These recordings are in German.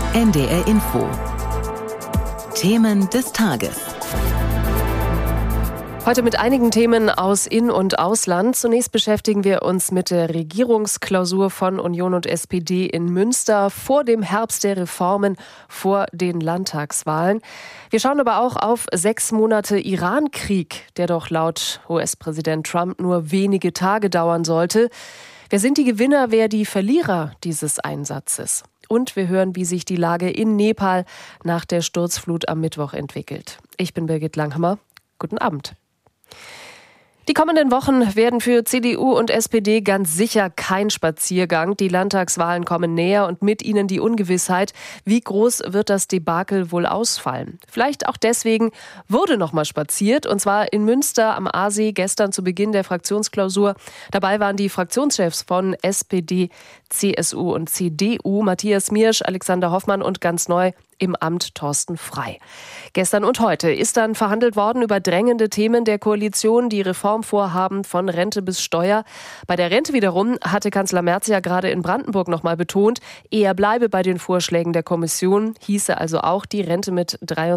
NDR Info. Themen des Tages. Heute mit einigen Themen aus In- und Ausland. Zunächst beschäftigen wir uns mit der Regierungsklausur von Union und SPD in Münster vor dem Herbst der Reformen, vor den Landtagswahlen. Wir schauen aber auch auf 6 Monate Iran-Krieg, der doch laut US-Präsident Trump nur wenige Tage dauern sollte. Wer sind die Gewinner, wer die Verlierer dieses Einsatzes? Und wir hören, wie sich die Lage in Nepal nach der Sturzflut am Mittwoch entwickelt. Ich bin Birgit Langhammer. Guten Abend. Die kommenden Wochen werden für CDU und SPD ganz sicher kein Spaziergang. Die Landtagswahlen kommen näher und mit ihnen die Ungewissheit, wie groß wird das Debakel wohl ausfallen. Vielleicht auch deswegen wurde noch mal spaziert, und zwar in Münster am Aasee gestern zu Beginn der Fraktionsklausur. Dabei waren die Fraktionschefs von SPD, CSU und CDU, Matthias Miersch, Alexander Hoffmann und ganz neu im Amt Thorsten Frey. Gestern und heute ist dann verhandelt worden über drängende Themen der Koalition, die Reformvorhaben von Rente bis Steuer. Bei der Rente wiederum hatte Kanzler Merz ja gerade in Brandenburg noch mal betont, er bleibe bei den Vorschlägen der Kommission, hieße also auch, die Rente mit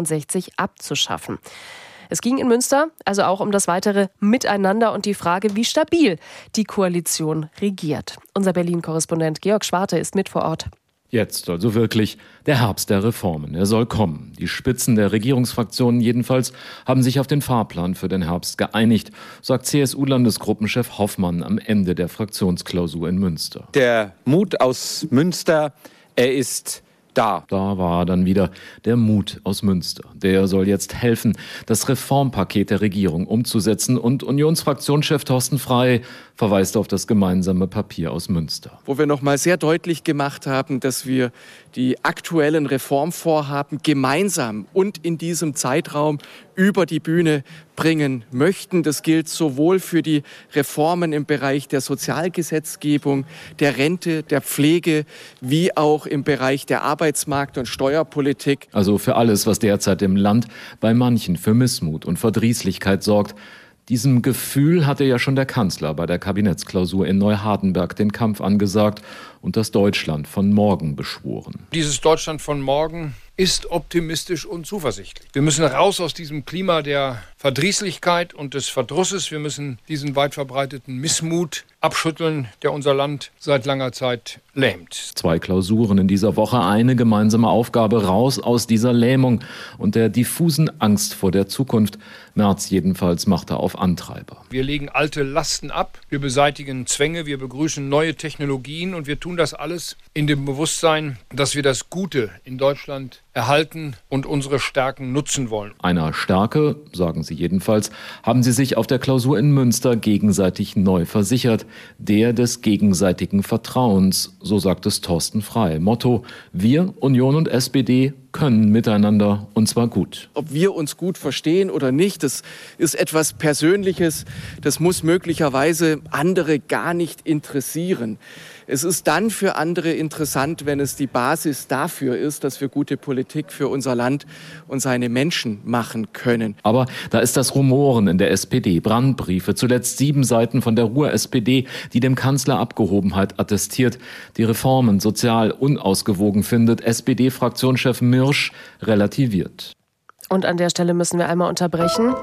63 abzuschaffen. Es ging in Münster also auch um das weitere Miteinander und die Frage, wie stabil die Koalition regiert. Unser Berlin-Korrespondent Georg Schwarte ist mit vor Ort. Jetzt also wirklich der Herbst der Reformen. Er soll kommen. Die Spitzen der Regierungsfraktionen jedenfalls haben sich auf den Fahrplan für den Herbst geeinigt, sagt CSU-Landesgruppenchef Hoffmann am Ende der Fraktionsklausur in Münster. Der Mut aus Münster, er ist da. Da war dann wieder der Mut aus Münster. Der soll jetzt helfen, das Reformpaket der Regierung umzusetzen. Und Unionsfraktionschef Thorsten Frey verweist auf das gemeinsame Papier aus Münster. Wo wir noch mal sehr deutlich gemacht haben, dass wir die aktuellen Reformvorhaben gemeinsam und in diesem Zeitraum über die Bühne bringen möchten. Das gilt sowohl für die Reformen im Bereich der Sozialgesetzgebung, der Rente, der Pflege, wie auch im Bereich der Arbeitsmarkt- und Steuerpolitik. Also für alles, was derzeit im Land bei manchen für Missmut und Verdrießlichkeit sorgt. Diesem Gefühl hatte ja schon der Kanzler bei der Kabinettsklausur in Neuhardenberg den Kampf angesagt und das Deutschland von morgen beschworen. Dieses Deutschland von morgen ist optimistisch und zuversichtlich. Wir müssen raus aus diesem Klima der Verdrießlichkeit und des Verdrusses. Wir müssen diesen weit verbreiteten Missmut abschütteln, der unser Land seit langer Zeit lähmt. 2 Klausuren in dieser Woche, eine gemeinsame Aufgabe, raus aus dieser Lähmung und der diffusen Angst vor der Zukunft. Merz jedenfalls machte auf Antreiber. Wir legen alte Lasten ab, wir beseitigen Zwänge, wir begrüßen neue Technologien und wir tun das alles in dem Bewusstsein, dass wir das Gute in Deutschland erhalten und unsere Stärken nutzen wollen. Einer Stärke, sagen sie jedenfalls, haben sie sich auf der Klausur in Münster gegenseitig neu versichert. Der des gegenseitigen Vertrauens, so sagt es Thorsten Frey. Motto: Wir, Union und SPD, können miteinander, und zwar gut. Ob wir uns gut verstehen oder nicht, das ist etwas Persönliches. Das muss möglicherweise andere gar nicht interessieren. Es ist dann für andere interessant, wenn es die Basis dafür ist, dass wir gute Politik für unser Land und seine Menschen machen können. Aber da ist das Rumoren in der SPD, Brandbriefe, zuletzt 7 Seiten von der Ruhr-SPD, die dem Kanzler Abgehobenheit attestiert, die Reformen sozial unausgewogen findet, SPD-Fraktionschef Miersch relativiert. Und an der Stelle müssen wir einmal unterbrechen.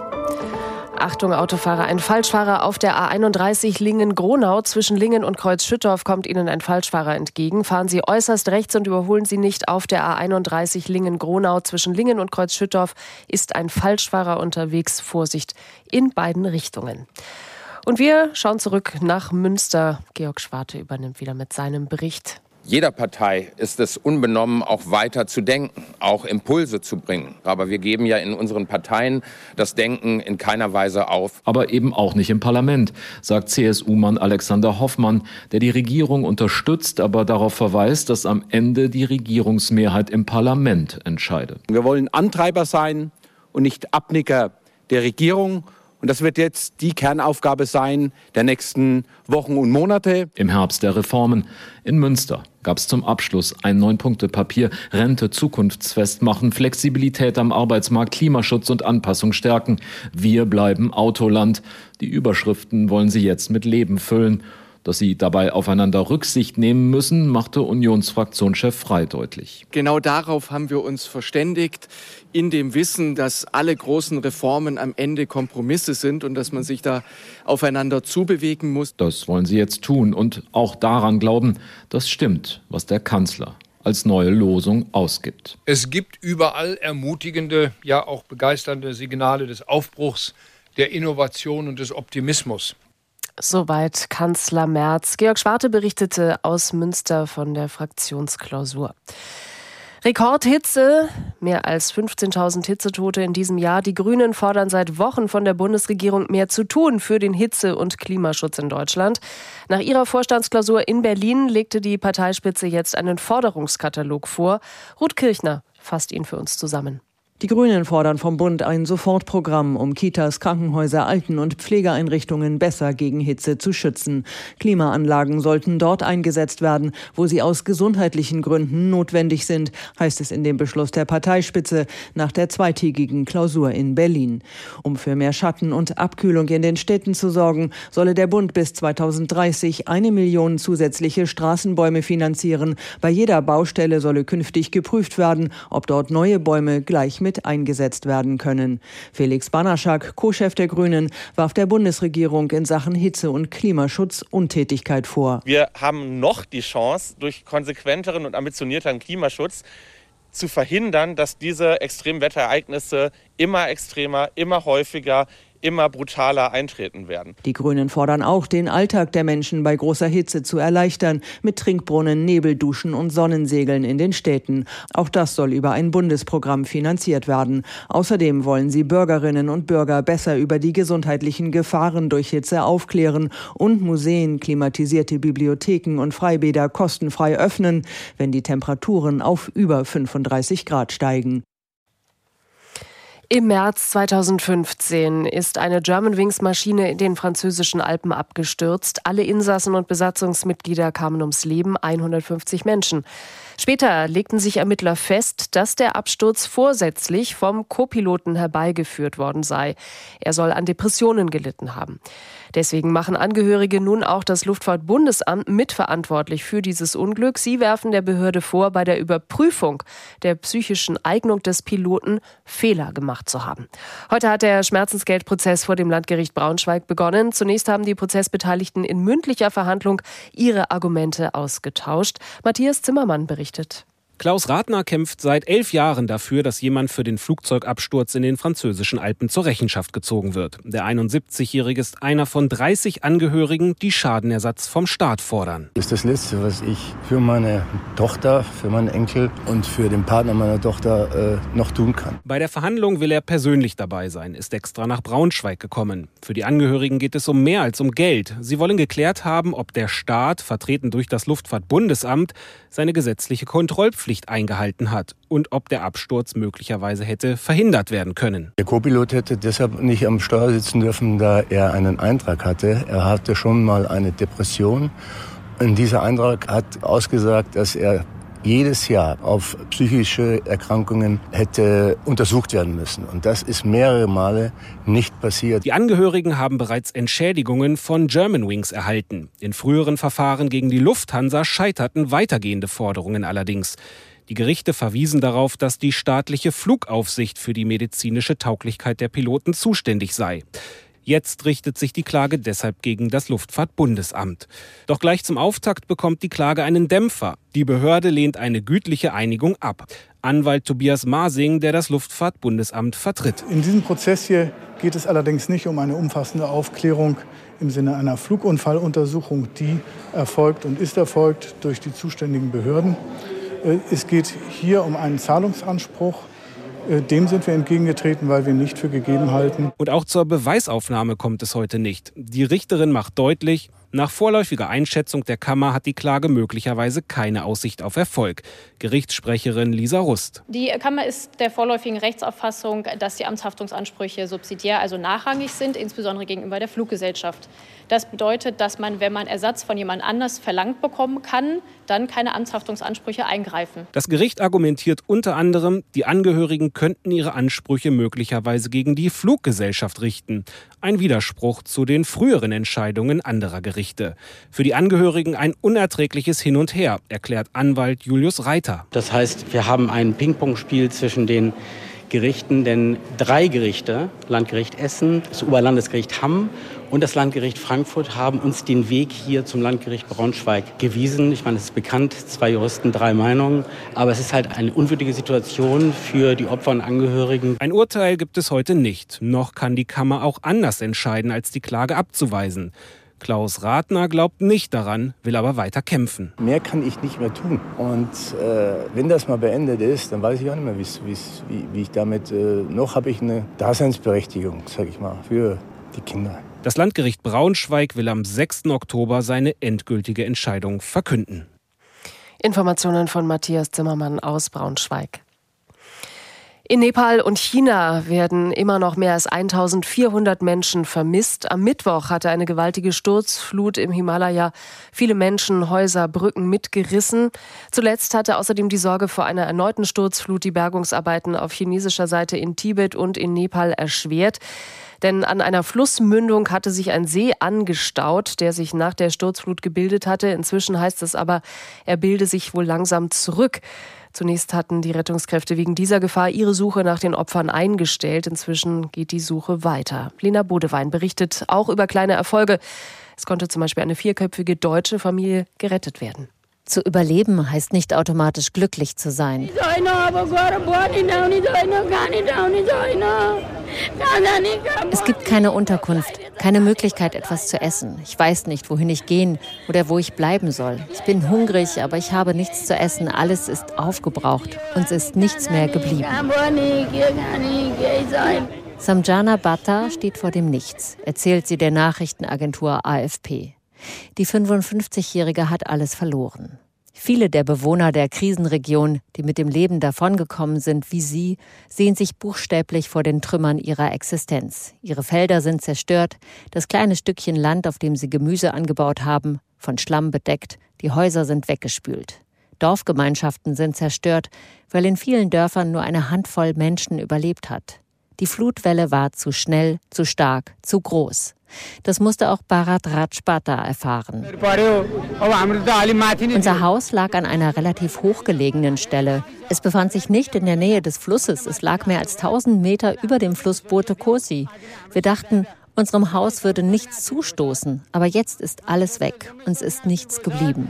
Achtung Autofahrer, ein Falschfahrer auf der A31 Lingen-Gronau. Zwischen Lingen und Kreuz-Schüttorf kommt Ihnen ein Falschfahrer entgegen. Fahren Sie äußerst rechts und überholen Sie nicht auf der A31 Lingen-Gronau. Zwischen Lingen und Kreuz-Schüttorf ist ein Falschfahrer unterwegs. Vorsicht in beiden Richtungen. Und wir schauen zurück nach Münster. Georg Schwarte übernimmt wieder mit seinem Bericht. Jeder Partei ist es unbenommen, auch weiter zu denken, auch Impulse zu bringen. Aber wir geben ja in unseren Parteien das Denken in keiner Weise auf. Aber eben auch nicht im Parlament, sagt CSU-Mann Alexander Hoffmann, der die Regierung unterstützt, aber darauf verweist, dass am Ende die Regierungsmehrheit im Parlament entscheide. Wir wollen Antreiber sein und nicht Abnicker der Regierung. Und das wird jetzt die Kernaufgabe sein der nächsten Wochen und Monate. Im Herbst der Reformen in Münster gab es zum Abschluss ein 9-Punkte-Papier. Rente zukunftsfest machen, Flexibilität am Arbeitsmarkt, Klimaschutz und Anpassung stärken. Wir bleiben Autoland. Die Überschriften wollen sie jetzt mit Leben füllen. Dass sie dabei aufeinander Rücksicht nehmen müssen, machte Unionsfraktionschef Frey deutlich. Genau darauf haben wir uns verständigt, in dem Wissen, dass alle großen Reformen am Ende Kompromisse sind und dass man sich da aufeinander zubewegen muss. Das wollen sie jetzt tun und auch daran glauben, das stimmt, was der Kanzler als neue Losung ausgibt. Es gibt überall ermutigende, ja auch begeisternde Signale des Aufbruchs, der Innovation und des Optimismus. Soweit Kanzler Merz. Georg Schwarte berichtete aus Münster von der Fraktionsklausur. Rekordhitze, mehr als 15.000 Hitzetote in diesem Jahr. Die Grünen fordern seit Wochen von der Bundesregierung mehr zu tun für den Hitze- und Klimaschutz in Deutschland. Nach ihrer Vorstandsklausur in Berlin legte die Parteispitze jetzt einen Forderungskatalog vor. Ruth Kirchner fasst ihn für uns zusammen. Die Grünen fordern vom Bund ein Sofortprogramm, um Kitas, Krankenhäuser, Alten- und Pflegeeinrichtungen besser gegen Hitze zu schützen. Klimaanlagen sollten dort eingesetzt werden, wo sie aus gesundheitlichen Gründen notwendig sind, heißt es in dem Beschluss der Parteispitze nach der zweitägigen Klausur in Berlin. Um für mehr Schatten und Abkühlung in den Städten zu sorgen, solle der Bund bis 2030 1 Million zusätzliche Straßenbäume finanzieren. Bei jeder Baustelle solle künftig geprüft werden, ob dort neue Bäume gleich mit eingesetzt werden können. Felix Banaschak, Co-Chef der Grünen, warf der Bundesregierung in Sachen Hitze- und Klimaschutz Untätigkeit vor. Wir haben noch die Chance, durch konsequenteren und ambitionierteren Klimaschutz zu verhindern, dass diese Extremwetterereignisse immer extremer, immer häufiger, immer brutaler eintreten werden. Die Grünen fordern auch, den Alltag der Menschen bei großer Hitze zu erleichtern, mit Trinkbrunnen, Nebelduschen und Sonnensegeln in den Städten. Auch das soll über ein Bundesprogramm finanziert werden. Außerdem wollen sie Bürgerinnen und Bürger besser über die gesundheitlichen Gefahren durch Hitze aufklären und Museen, klimatisierte Bibliotheken und Freibäder kostenfrei öffnen, wenn die Temperaturen auf über 35 Grad steigen. Im März 2015 ist eine Germanwings-Maschine in den französischen Alpen abgestürzt. Alle Insassen und Besatzungsmitglieder kamen ums Leben, 150 Menschen. Später legten sich Ermittler fest, dass der Absturz vorsätzlich vom Co-Piloten herbeigeführt worden sei. Er soll an Depressionen gelitten haben. Deswegen machen Angehörige nun auch das Luftfahrtbundesamt mitverantwortlich für dieses Unglück. Sie werfen der Behörde vor, bei der Überprüfung der psychischen Eignung des Piloten Fehler gemacht zu haben. Heute hat der Schmerzensgeldprozess vor dem Landgericht Braunschweig begonnen. Zunächst haben die Prozessbeteiligten in mündlicher Verhandlung ihre Argumente ausgetauscht. Matthias Zimmermann berichtet. Klaus Ratner kämpft seit 11 Jahren dafür, dass jemand für den Flugzeugabsturz in den französischen Alpen zur Rechenschaft gezogen wird. Der 71-Jährige ist einer von 30 Angehörigen, die Schadenersatz vom Staat fordern. Das ist das Letzte, was ich für meine Tochter, für meinen Enkel und für den Partner meiner Tochter noch tun kann. Bei der Verhandlung will er persönlich dabei sein, ist extra nach Braunschweig gekommen. Für die Angehörigen geht es um mehr als um Geld. Sie wollen geklärt haben, ob der Staat, vertreten durch das Luftfahrtbundesamt, seine gesetzliche Kontrollpflicht eingehalten hat und ob der Absturz möglicherweise hätte verhindert werden können. Der Co-Pilot hätte deshalb nicht am Steuer sitzen dürfen, da er einen Eintrag hatte. Er hatte schon mal eine Depression. Und dieser Eintrag hat ausgesagt, dass er jedes Jahr auf psychische Erkrankungen hätte untersucht werden müssen. Und das ist mehrere Male nicht passiert. Die Angehörigen haben bereits Entschädigungen von Germanwings erhalten. In früheren Verfahren gegen die Lufthansa scheiterten weitergehende Forderungen allerdings. Die Gerichte verwiesen darauf, dass die staatliche Flugaufsicht für die medizinische Tauglichkeit der Piloten zuständig sei. Jetzt richtet sich die Klage deshalb gegen das Luftfahrtbundesamt. Doch gleich zum Auftakt bekommt die Klage einen Dämpfer. Die Behörde lehnt eine gütliche Einigung ab. Anwalt Tobias Masing, der das Luftfahrtbundesamt vertritt. In diesem Prozess hier geht es allerdings nicht um eine umfassende Aufklärung im Sinne einer Flugunfalluntersuchung, die erfolgt und ist erfolgt durch die zuständigen Behörden. Es geht hier um einen Zahlungsanspruch. Dem sind wir entgegengetreten, weil wir nicht für gegeben halten. Und auch zur Beweisaufnahme kommt es heute nicht. Die Richterin macht deutlich, nach vorläufiger Einschätzung der Kammer hat die Klage möglicherweise keine Aussicht auf Erfolg. Gerichtssprecherin Lisa Rust. Die Kammer ist der vorläufigen Rechtsauffassung, dass die Amtshaftungsansprüche subsidiär, also nachrangig sind, insbesondere gegenüber der Fluggesellschaft. Das bedeutet, dass man, wenn man Ersatz von jemand anders verlangt bekommen kann, dann keine Amtshaftungsansprüche eingreifen. Das Gericht argumentiert unter anderem, die Angehörigen könnten ihre Ansprüche möglicherweise gegen die Fluggesellschaft richten. Ein Widerspruch zu den früheren Entscheidungen anderer Gerichte. Für die Angehörigen ein unerträgliches Hin und Her, erklärt Anwalt Julius Reiter. Das heißt, wir haben ein Ping-Pong-Spiel zwischen den Gerichten, denn 3 Gerichte, Landgericht Essen, das Oberlandesgericht Hamm und das Landgericht Frankfurt, haben uns den Weg hier zum Landgericht Braunschweig gewiesen. Ich meine, es ist bekannt, 2 Juristen, 3 Meinungen, aber es ist halt eine unwürdige Situation für die Opfer und Angehörigen. Ein Urteil gibt es heute nicht, noch kann die Kammer auch anders entscheiden, als die Klage abzuweisen. Klaus Ratner glaubt nicht daran, will aber weiter kämpfen. Mehr kann ich nicht mehr tun. Und wenn das mal beendet ist, dann weiß ich auch nicht mehr, wie ich damit... noch habe ich eine Daseinsberechtigung, sage ich mal, für die Kinder. Das Landgericht Braunschweig will am 6. Oktober seine endgültige Entscheidung verkünden. Informationen von Matthias Zimmermann aus Braunschweig. In Nepal und China werden immer noch mehr als 1400 Menschen vermisst. Am Mittwoch hatte eine gewaltige Sturzflut im Himalaya viele Menschen, Häuser, Brücken mitgerissen. Zuletzt hatte außerdem die Sorge vor einer erneuten Sturzflut die Bergungsarbeiten auf chinesischer Seite in Tibet und in Nepal erschwert. Denn an einer Flussmündung hatte sich ein See angestaut, der sich nach der Sturzflut gebildet hatte. Inzwischen heißt es aber, er bilde sich wohl langsam zurück. Zunächst hatten die Rettungskräfte wegen dieser Gefahr ihre Suche nach den Opfern eingestellt. Inzwischen geht die Suche weiter. Lena Bodewein berichtet auch über kleine Erfolge. Es konnte zum Beispiel eine 4-köpfige deutsche Familie gerettet werden. Zu überleben heißt nicht automatisch glücklich zu sein. Es gibt keine Unterkunft, keine Möglichkeit, etwas zu essen. Ich weiß nicht, wohin ich gehen oder wo ich bleiben soll. Ich bin hungrig, aber ich habe nichts zu essen. Alles ist aufgebraucht. Uns ist nichts mehr geblieben. Samjana Bhatta steht vor dem Nichts, erzählt sie der Nachrichtenagentur AFP. Die 55-Jährige hat alles verloren. Viele der Bewohner der Krisenregion, die mit dem Leben davongekommen sind wie sie, sehen sich buchstäblich vor den Trümmern ihrer Existenz. Ihre Felder sind zerstört, das kleine Stückchen Land, auf dem sie Gemüse angebaut haben, von Schlamm bedeckt, die Häuser sind weggespült. Dorfgemeinschaften sind zerstört, weil in vielen Dörfern nur eine Handvoll Menschen überlebt hat. Die Flutwelle war zu schnell, zu stark, zu groß. Das musste auch Bharat Rajpata erfahren. Unser Haus lag an einer relativ hochgelegenen Stelle. Es befand sich nicht in der Nähe des Flusses. Es lag mehr als 1000 Meter über dem Fluss Bote Kosi. Wir dachten, unserem Haus würde nichts zustoßen. Aber jetzt ist alles weg. Uns ist nichts geblieben.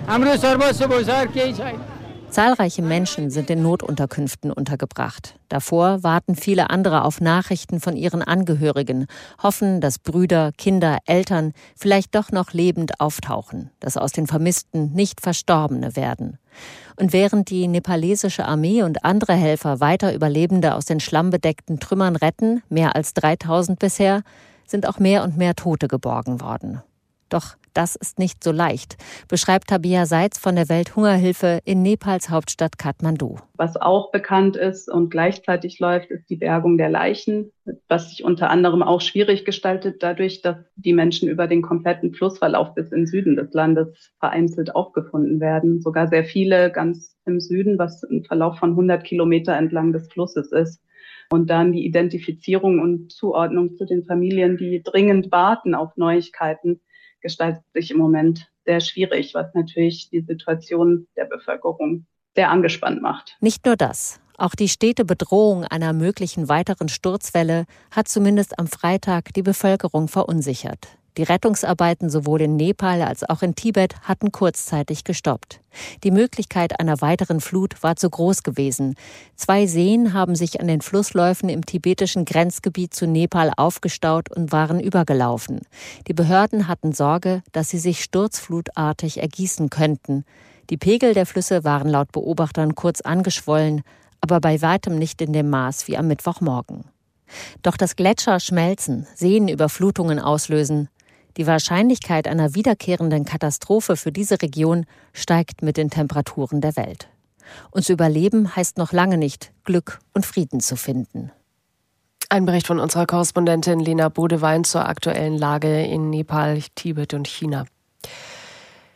Zahlreiche Menschen sind in Notunterkünften untergebracht. Davor warten viele andere auf Nachrichten von ihren Angehörigen, hoffen, dass Brüder, Kinder, Eltern vielleicht doch noch lebend auftauchen, dass aus den Vermissten nicht Verstorbene werden. Und während die nepalesische Armee und andere Helfer weiter Überlebende aus den schlammbedeckten Trümmern retten, mehr als 3000 bisher, sind auch mehr und mehr Tote geborgen worden. Doch das ist nicht so leicht, beschreibt Tabia Seitz von der Welthungerhilfe in Nepals Hauptstadt Kathmandu. Was auch bekannt ist und gleichzeitig läuft, ist die Bergung der Leichen, was sich unter anderem auch schwierig gestaltet, dadurch, dass die Menschen über den kompletten Flussverlauf bis in den Süden des Landes vereinzelt aufgefunden werden. Sogar sehr viele ganz im Süden, was ein Verlauf von 100 Kilometer entlang des Flusses ist. Und dann die Identifizierung und Zuordnung zu den Familien, die dringend warten auf Neuigkeiten, gestaltet sich im Moment sehr schwierig, was natürlich die Situation der Bevölkerung sehr angespannt macht. Nicht nur das. Auch die stete Bedrohung einer möglichen weiteren Sturzwelle hat zumindest am Freitag die Bevölkerung verunsichert. Die Rettungsarbeiten sowohl in Nepal als auch in Tibet hatten kurzzeitig gestoppt. Die Möglichkeit einer weiteren Flut war zu groß gewesen. 2 Seen haben sich an den Flussläufen im tibetischen Grenzgebiet zu Nepal aufgestaut und waren übergelaufen. Die Behörden hatten Sorge, dass sie sich sturzflutartig ergießen könnten. Die Pegel der Flüsse waren laut Beobachtern kurz angeschwollen, aber bei weitem nicht in dem Maß wie am Mittwochmorgen. Doch dass Gletscher schmelzen, Seenüberflutungen auslösen, die Wahrscheinlichkeit einer wiederkehrenden Katastrophe für diese Region steigt mit den Temperaturen der Welt. Und zu überleben heißt noch lange nicht, Glück und Frieden zu finden. Ein Bericht von unserer Korrespondentin Lena Bodewein zur aktuellen Lage in Nepal, Tibet und China.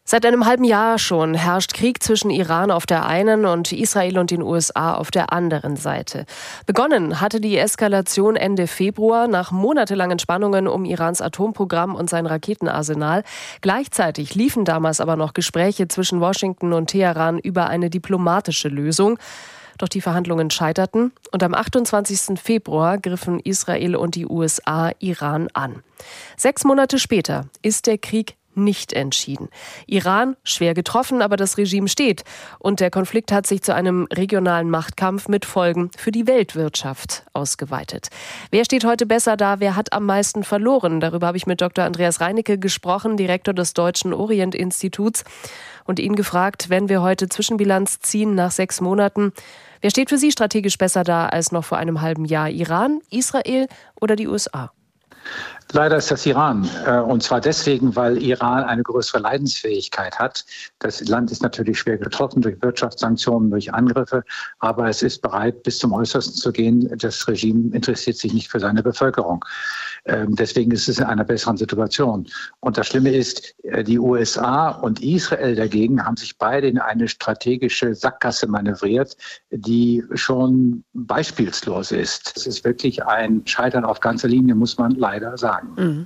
Seit einem halben Jahr schon herrscht Krieg zwischen Iran auf der einen und Israel und den USA auf der anderen Seite. Begonnen hatte die Eskalation Ende Februar nach monatelangen Spannungen um Irans Atomprogramm und sein Raketenarsenal. Gleichzeitig liefen damals aber noch Gespräche zwischen Washington und Teheran über eine diplomatische Lösung. Doch die Verhandlungen scheiterten und am 28. Februar griffen Israel und die USA Iran an. 6 Monate später ist der Krieg nicht entschieden. Iran schwer getroffen, aber das Regime steht. Und der Konflikt hat sich zu einem regionalen Machtkampf mit Folgen für die Weltwirtschaft ausgeweitet. Wer steht heute besser da? Wer hat am meisten verloren? Darüber habe ich mit Dr. Andreas Reinecke gesprochen, Direktor des Deutschen Orient-Instituts, und ihn gefragt, wenn wir heute Zwischenbilanz ziehen nach 6 Monaten, wer steht für Sie strategisch besser da als noch vor einem halben Jahr? Iran, Israel oder die USA? Leider ist das Iran. Und zwar deswegen, weil Iran eine größere Leidensfähigkeit hat. Das Land ist natürlich schwer getroffen durch Wirtschaftssanktionen, durch Angriffe. Aber es ist bereit, bis zum Äußersten zu gehen. Das Regime interessiert sich nicht für seine Bevölkerung. Deswegen ist es in einer besseren Situation. Und das Schlimme ist, die USA und Israel dagegen haben sich beide in eine strategische Sackgasse manövriert, die schon beispielslos ist. Es ist wirklich ein Scheitern auf ganzer Linie, muss man leider sagen.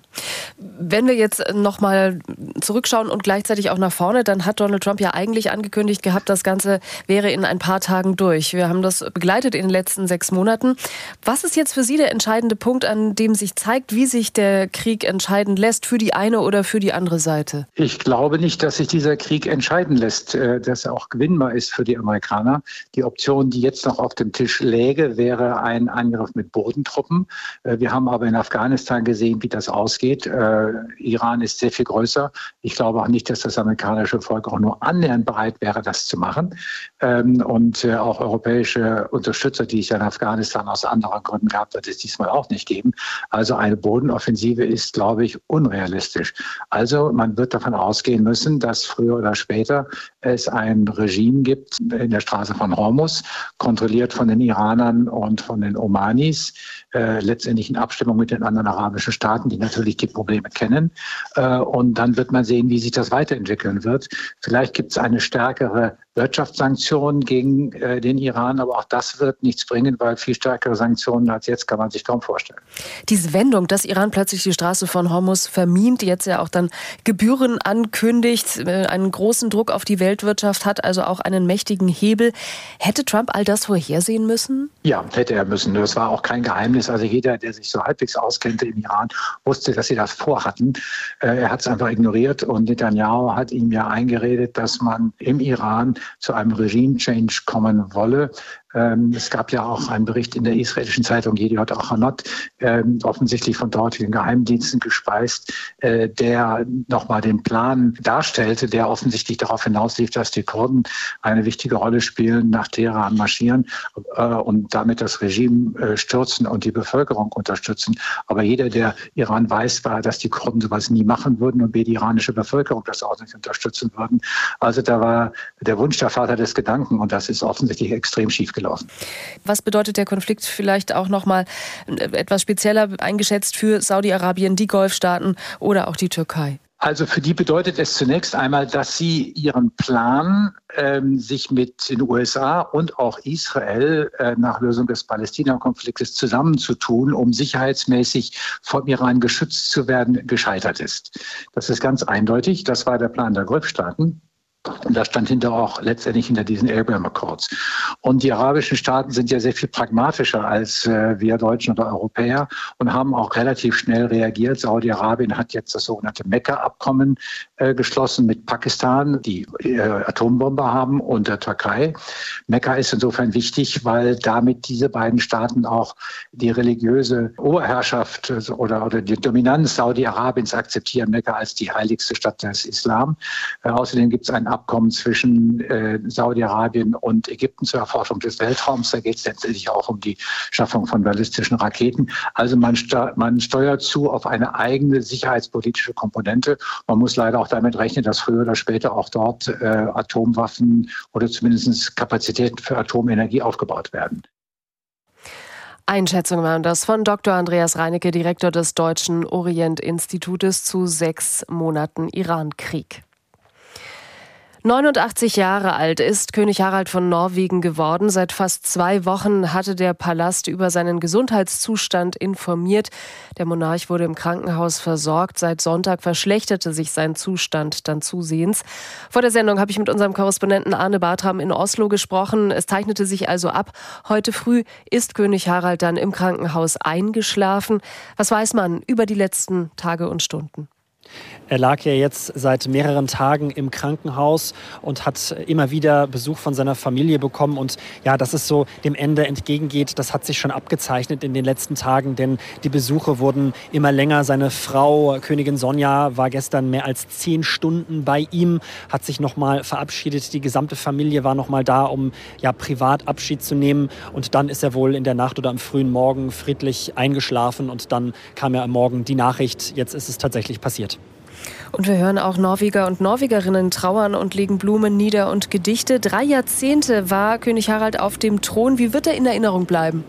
Wenn wir jetzt nochmal zurückschauen und gleichzeitig auch nach vorne, dann hat Donald Trump ja eigentlich angekündigt gehabt, das Ganze wäre in ein paar Tagen durch. Wir haben das begleitet in den letzten 6 Monaten. Was ist jetzt für Sie der entscheidende Punkt, an dem sich zeigt, wie sich der Krieg entscheiden lässt für die eine oder für die andere Seite? Ich glaube nicht, dass sich dieser Krieg entscheiden lässt, dass er auch gewinnbar ist für die Amerikaner. Die Option, die jetzt noch auf dem Tisch läge, wäre ein Angriff mit Bodentruppen. Wir haben aber in Afghanistan gesehen, wie das ausgeht. Iran ist sehr viel größer. Ich glaube auch nicht, dass das amerikanische Volk auch nur annähernd bereit wäre, das zu machen. Und auch europäische Unterstützer, die es ja in Afghanistan aus anderen Gründen gab, wird es diesmal auch nicht geben. Also eine Bodenoffensive ist, glaube ich, unrealistisch. Also man wird davon ausgehen müssen, dass früher oder später es ein Regime gibt in der Straße von Hormuz, kontrolliert von den Iranern und von den Omanis, letztendlich in Abstimmung mit den anderen arabischen Staaten, die natürlich die Probleme kennen. Und dann wird man sehen, wie sich das weiterentwickeln wird. Vielleicht gibt es eine stärkere Wirtschaftssanktionen gegen den Iran, aber auch das wird nichts bringen, weil viel stärkere Sanktionen als jetzt kann man sich kaum vorstellen. Diese Wendung, dass Iran plötzlich die Straße von Hormuz vermint, jetzt ja auch dann Gebühren ankündigt, einen großen Druck auf die Weltwirtschaft hat, also auch einen mächtigen Hebel. Hätte Trump all das vorhersehen müssen? Ja, hätte er müssen. Das war auch kein Geheimnis. Also jeder, der sich so halbwegs auskennte im Iran, wusste, dass sie das vorhatten. Er hat es einfach ignoriert und Netanyahu hat ihm ja eingeredet, dass man im Iran zu einem Regime-Change kommen wolle. Es gab ja auch einen Bericht in der israelischen Zeitung Yediot Ahronot, offensichtlich von dortigen Geheimdiensten gespeist, der nochmal den Plan darstellte, der offensichtlich darauf hinauslief, dass die Kurden eine wichtige Rolle spielen, nach Teheran marschieren und damit das Regime stürzen und die Bevölkerung unterstützen. Aber jeder, der Iran weiß, war, dass die Kurden sowas nie machen würden und wir die iranische Bevölkerung das auch nicht unterstützen würden. Also da war der Wunsch der Vater des Gedanken und das ist offensichtlich extrem schief gelaufen. Was bedeutet der Konflikt vielleicht auch nochmal etwas spezieller eingeschätzt für Saudi-Arabien, die Golfstaaten oder auch die Türkei? Also für die bedeutet es zunächst einmal, dass sie ihren Plan, sich mit den USA und auch Israel nach Lösung des Palästina-Konfliktes zusammenzutun, um sicherheitsmäßig vom Iran geschützt zu werden, gescheitert ist. Das ist ganz eindeutig. Das war der Plan der Golfstaaten. Und das stand letztendlich hinter diesen Abraham Accords. Und die arabischen Staaten sind ja sehr viel pragmatischer als wir Deutschen oder Europäer und haben auch relativ schnell reagiert. Saudi-Arabien hat jetzt das sogenannte Mekka-Abkommen geschlossen mit Pakistan, die Atombombe haben, und der Türkei. Mekka ist insofern wichtig, weil damit diese beiden Staaten auch die religiöse Oberherrschaft oder die Dominanz Saudi-Arabiens akzeptieren, Mekka als die heiligste Stadt des Islam. Außerdem gibt es ein Abkommen zwischen Saudi-Arabien und Ägypten zur Erforschung des Weltraums. Da geht es letztendlich auch um die Schaffung von ballistischen Raketen. Also man steuert zu auf eine eigene sicherheitspolitische Komponente. Man muss leider auch damit rechnen, dass früher oder später auch dort Atomwaffen oder zumindest Kapazitäten für Atomenergie aufgebaut werden. Einschätzung waren das von Dr. Andreas Reinecke, Direktor des Deutschen Orient-Institutes zu 6 Monaten Iran-Krieg. 89 Jahre alt ist König Harald von Norwegen geworden. Seit fast 2 Wochen hatte der Palast über seinen Gesundheitszustand informiert. Der Monarch wurde im Krankenhaus versorgt. Seit Sonntag verschlechterte sich sein Zustand dann zusehends. Vor der Sendung habe ich mit unserem Korrespondenten Arne Bartram in Oslo gesprochen. Es zeichnete sich also ab. Heute früh ist König Harald dann im Krankenhaus eingeschlafen. Was weiß man über die letzten Tage und Stunden? Er lag ja jetzt seit mehreren Tagen im Krankenhaus und hat immer wieder Besuch von seiner Familie bekommen. Und ja, dass es so dem Ende entgegengeht, das hat sich schon abgezeichnet in den letzten Tagen, denn die Besuche wurden immer länger. Seine Frau, Königin Sonja, war gestern mehr als 10 Stunden bei ihm, hat sich nochmal verabschiedet. Die gesamte Familie war nochmal da, um ja privat Abschied zu nehmen. Und dann ist er wohl in der Nacht oder am frühen Morgen friedlich eingeschlafen. Und dann kam ja am Morgen die Nachricht, jetzt ist es tatsächlich passiert. Und wir hören auch Norweger und Norwegerinnen trauern und legen Blumen nieder und Gedichte. 3 Jahrzehnte war König Harald auf dem Thron. Wie wird er in Erinnerung bleiben?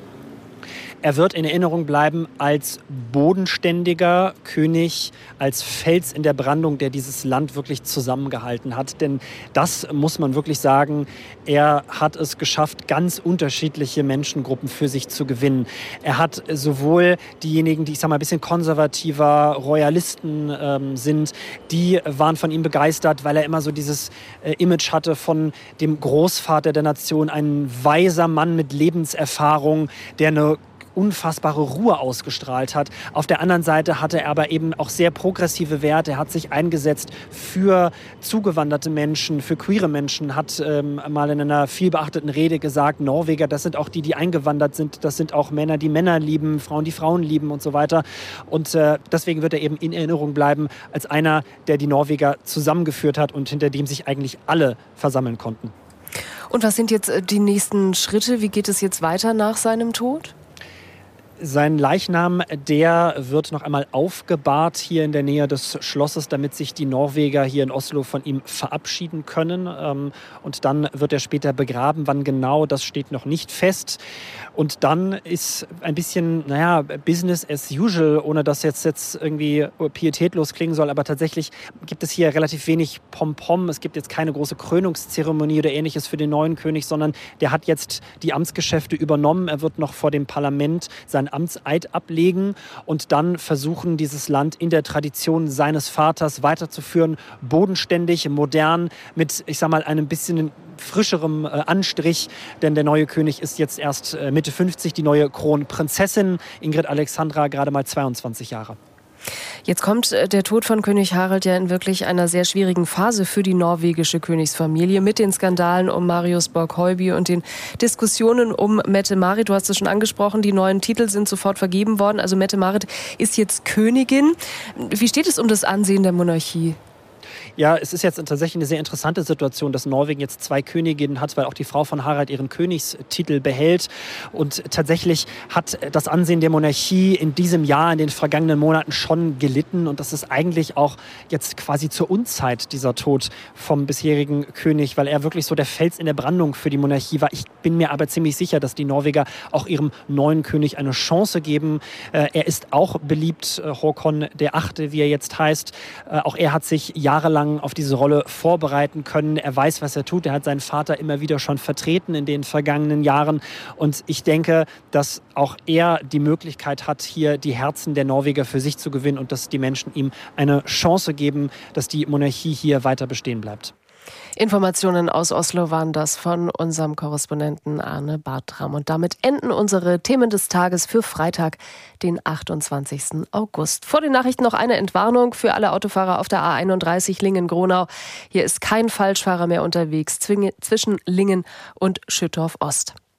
Er wird in Erinnerung bleiben als bodenständiger König, als Fels in der Brandung, der dieses Land wirklich zusammengehalten hat. Denn das muss man wirklich sagen, er hat es geschafft, ganz unterschiedliche Menschengruppen für sich zu gewinnen. Er hat sowohl diejenigen, die ich sag mal ein bisschen konservativer, Royalisten sind, die waren von ihm begeistert, weil er immer so dieses Image hatte von dem Großvater der Nation, ein weiser Mann mit Lebenserfahrung, der eine unfassbare Ruhe ausgestrahlt hat. Auf der anderen Seite hatte er aber eben auch sehr progressive Werte. Er hat sich eingesetzt für zugewanderte Menschen, für queere Menschen, hat mal in einer vielbeachteten Rede gesagt, Norweger, das sind auch die, die eingewandert sind, das sind auch Männer, die Männer lieben, Frauen, die Frauen lieben und so weiter. Und deswegen wird er eben in Erinnerung bleiben als einer, der die Norweger zusammengeführt hat und hinter dem sich eigentlich alle versammeln konnten. Und was sind jetzt die nächsten Schritte? Wie geht es jetzt weiter nach seinem Tod? Sein Leichnam, der wird noch einmal aufgebahrt hier in der Nähe des Schlosses, damit sich die Norweger hier in Oslo von ihm verabschieden können. Und dann wird er später begraben. Wann genau, das steht noch nicht fest. Und dann ist ein bisschen, Business as usual, ohne dass jetzt irgendwie pietätlos klingen soll. Aber tatsächlich gibt es hier relativ wenig Pompom. Es gibt jetzt keine große Krönungszeremonie oder Ähnliches für den neuen König, sondern der hat jetzt die Amtsgeschäfte übernommen. Er wird noch vor dem Parlament seinen Amtseid ablegen und dann versuchen, dieses Land in der Tradition seines Vaters weiterzuführen. Bodenständig, modern, mit, ich sag mal, einem bisschen frischerem Anstrich. Denn der neue König ist jetzt erst Mitte 50, die neue Kronprinzessin Ingrid Alexandra, gerade mal 22 Jahre. Jetzt kommt der Tod von König Harald ja in wirklich einer sehr schwierigen Phase für die norwegische Königsfamilie mit den Skandalen um Marius Borg-Heuby und den Diskussionen um Mette-Marit. Du hast es schon angesprochen, die neuen Titel sind sofort vergeben worden. Also Mette-Marit ist jetzt Königin. Wie steht es um das Ansehen der Monarchie? Ja, es ist jetzt tatsächlich eine sehr interessante Situation, dass Norwegen jetzt 2 Königinnen hat, weil auch die Frau von Harald ihren Königstitel behält. Und tatsächlich hat das Ansehen der Monarchie in diesem Jahr, in den vergangenen Monaten schon gelitten. Und das ist eigentlich auch jetzt quasi zur Unzeit, dieser Tod vom bisherigen König, weil er wirklich so der Fels in der Brandung für die Monarchie war. Ich bin mir aber ziemlich sicher, dass die Norweger auch ihrem neuen König eine Chance geben. Er ist auch beliebt, Håkon VIII., wie er jetzt heißt. Auch er hat sich jahrelang auf diese Rolle vorbereiten können. Er weiß, was er tut. Er hat seinen Vater immer wieder schon vertreten in den vergangenen Jahren. Und ich denke, dass auch er die Möglichkeit hat, hier die Herzen der Norweger für sich zu gewinnen und dass die Menschen ihm eine Chance geben, dass die Monarchie hier weiter bestehen bleibt. Informationen aus Oslo waren das von unserem Korrespondenten Arne Bartram. Und damit enden unsere Themen des Tages für Freitag, den 28. August. Vor den Nachrichten noch eine Entwarnung für alle Autofahrer auf der A31 Lingen-Gronau. Hier ist kein Falschfahrer mehr unterwegs zwischen Lingen und Schüttorf Ost.